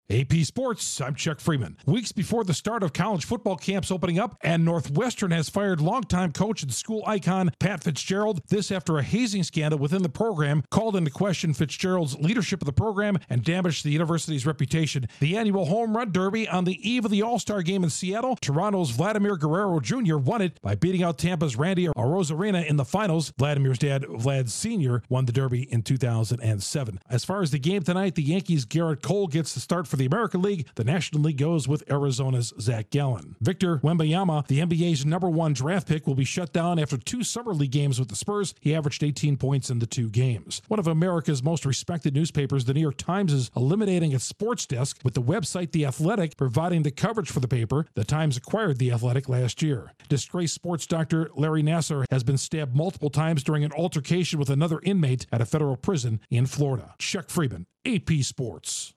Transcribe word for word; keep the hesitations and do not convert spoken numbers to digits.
A P Sports, I'm Chuck Freeman. Weeks before the start of college football camps opening up, and Northwestern has fired longtime coach and school icon Pat Fitzgerald. This after a hazing scandal within the program called into question Fitzgerald's leadership of the program and damaged the university's reputation. The annual Home Run Derby on the eve of the All-Star Game in Seattle, Toronto's Vladimir Guerrero Junior won it by beating out Tampa's Randy Arozarena in the finals. Vladimir's dad, Vlad Senior, won the Derby in two thousand seven. As far as the game tonight, the Yankees' Garrett Cole gets the start for the American League. The National League goes with Arizona's Zach Gallen. Victor Wembanyama, the N B A's number one draft pick, will be shut down after two Summer League games with the Spurs. He averaged eighteen points in the two games. One of America's most respected newspapers, the New York Times, is eliminating its sports desk, with the website The Athletic providing the coverage for the paper. The Times acquired The Athletic last year. Disgraced sports doctor Larry Nassar has been stabbed multiple times during an altercation with another inmate at a federal prison in Florida. Chuck Freeman, A P Sports.